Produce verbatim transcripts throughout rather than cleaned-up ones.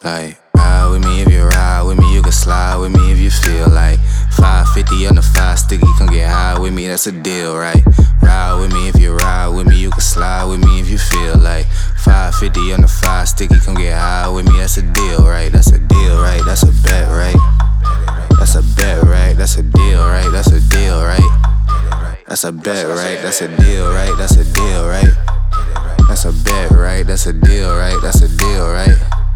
Like, ride with me if you ride with me, you can slide with me if you feel like five fifty on the five sticky, come get high with me, that's a deal, right? Ride with me if you ride with me, you can slide with me if you feel like five fifty on the five sticky, come get high with me, that's a deal, right? That's a deal, right? That's a bet, right? That's a bet, right? That's a deal, right? That's a deal, right? That's a bet, right? That's a deal, right? That's a deal, right? That's a bet, right? That's a deal, right? That's a deal, right?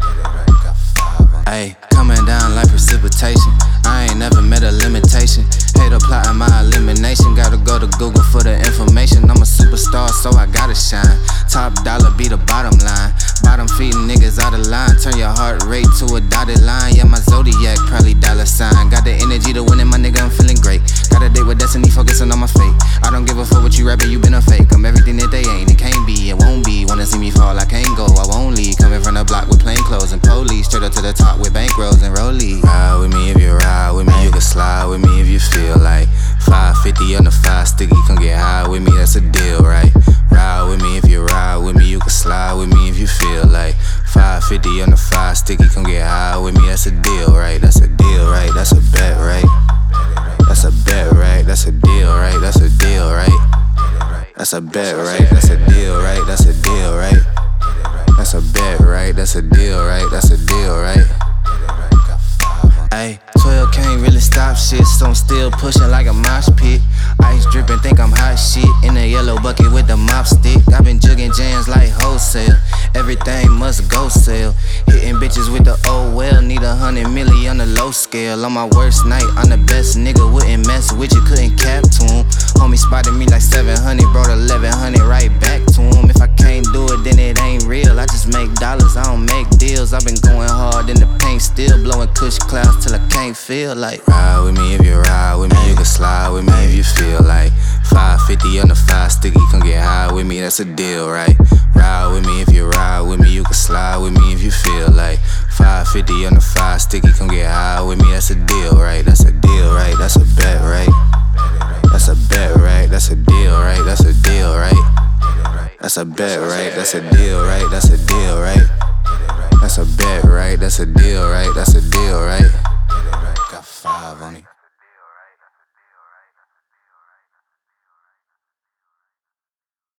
Ayy, coming down like precipitation. I ain't never met a limitation. Hate plotting my elimination. Gotta go to Google for the information. I'm a superstar, so I gotta shine. Top dollar be the bottom line. Bottom feeding niggas out of line. Turn your heart rate to a dotted line. Yeah, my zodiac probably dollar sign. Got the energy to win it, my nigga, I'm feeling great. Got a date with destiny, focusing on my fate. I don't give a fuck what you rapping, you been a fake. I'm everything that they ain't, it can't be, it won't be. Wanna see me fall, I can't go, I won't leave. Coming from the block with plain clothes and police. Straight up to the top with bankrolls and rollies. Ride with me if you ride with me, you can slide with me if you feel like five fifty on the five sticky, come get high with me, that's a deal, right? Ride with me if you ride with me, you can slide with me if you feel like five fifty on the five sticky, come get high with me, that's a deal, right? That's a deal, right? That's a bet, right? That's a bet, right? That's a deal, right? That's a deal, right? That's a bet, right? That's a deal, right? That's a deal, right? That's a bet, right? That's a deal, right? That's a deal, right? Ayy, twelve can't really stop shit, so I'm still pushing like a mosh pit. Ice dripping, think I'm hot shit. In a yellow bucket with the mop stick. I've been jugging jams like wholesale. Everything must go sell. Hitting bitches with the oh well. Need a hundred milli on the low scale. On my worst night, I'm the best nigga. Wouldn't mess with you, couldn't cap to him. Homie spotted me like seven hundred, brought eleven hundred right back to him. If I can't do it, then it ain't real. I just make dollars, I don't make deals. I've been going hard in the paint, still blowing kush clouds till I can't feel like. Ride with me if you ride with me, you can slide with me if you feel like five fifty on the five sticky, come get high with me, that's a deal, right? Ride with me if you ride with me, you can slide with me if you feel like five fifty on the five sticky, come get high with me, that's a deal, right? That's a deal, right? That's a bet, right? That's a bet, right? That's a deal, right? That's a deal, right? That's a bet, right? That's a deal, right? That's a deal, right? That's a bet, right? That's a deal, right? That's a deal, right?